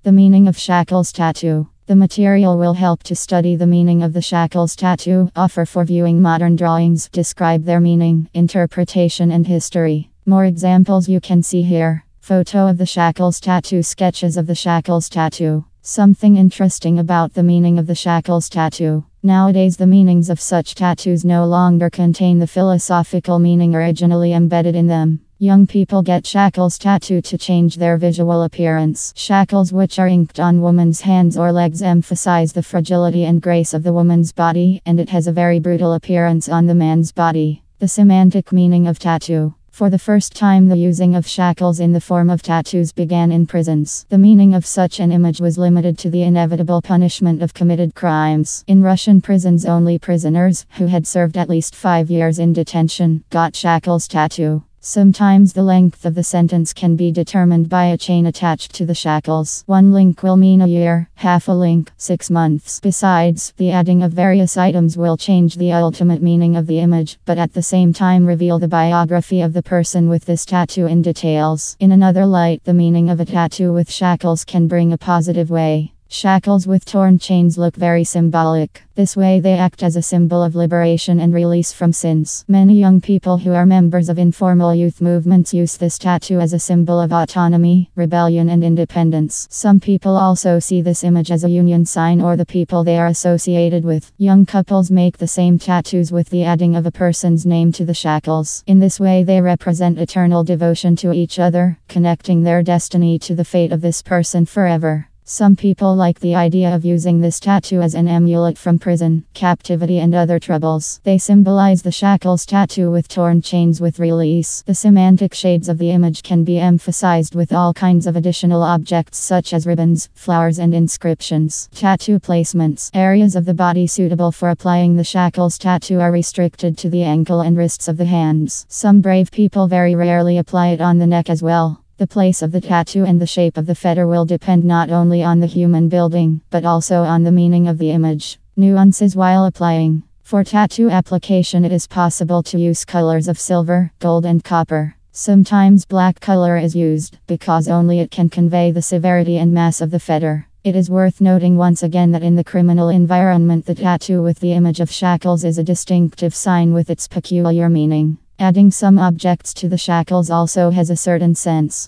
The meaning of shackles tattoo. The material will help to study the meaning of the shackles tattoo, offer for viewing modern drawings, describe their meaning, interpretation, and history. More examples you can see here. Photo of the shackles tattoo, sketches of the shackles tattoo. Something interesting about the meaning of the shackles tattoo. Nowadays, the meanings of such tattoos no longer contain the philosophical meaning originally embedded in them. Young people get shackles tattoo to change their visual appearance. Shackles, which are inked on women's hands or legs, emphasize the fragility and grace of the woman's body, and it has a very brutal appearance on the man's body. The semantic meaning of tattoo. For the first time, the using of shackles in the form of tattoos began in prisons. The meaning of such an image was limited to the inevitable punishment of committed crimes. In Russian prisons, only prisoners who had served at least 5 years in detention got shackles tattoo. Sometimes the length of the sentence can be determined by a chain attached to the shackles. 1 link will mean a year, half a link, 6 months. Besides, the adding of various items will change the ultimate meaning of the image, but at the same time reveal the biography of the person with this tattoo in details. In another light, the meaning of a tattoo with shackles can bring a positive way. Shackles with torn chains look very symbolic. This way they act as a symbol of liberation and release from sins. Many young people who are members of informal youth movements use this tattoo as a symbol of autonomy, rebellion, and independence. Some people also see this image as a union sign or the people they are associated with. Young couples make the same tattoos with the adding of a person's name to the shackles. In this way they represent eternal devotion to each other, connecting their destiny to the fate of this person forever. Some people like the idea of using this tattoo as an amulet from prison, captivity, and other troubles. They symbolize the shackles tattoo with torn chains with release. The semantic shades of the image can be emphasized with all kinds of additional objects such as ribbons, flowers, and inscriptions. Tattoo placements. Areas of the body suitable for applying the shackles tattoo are restricted to the ankle and wrists of the hands. Some brave people very rarely apply it on the neck as well. The place of the tattoo and the shape of the fetter will depend not only on the human building, but also on the meaning of the image. Nuances while applying. For tattoo application, it is possible to use colors of silver, gold, and copper. Sometimes black color is used, because only it can convey the severity and mass of the fetter. It is worth noting once again that in the criminal environment, the tattoo with the image of shackles is a distinctive sign with its peculiar meaning. Adding some objects to the shackles also has a certain sense.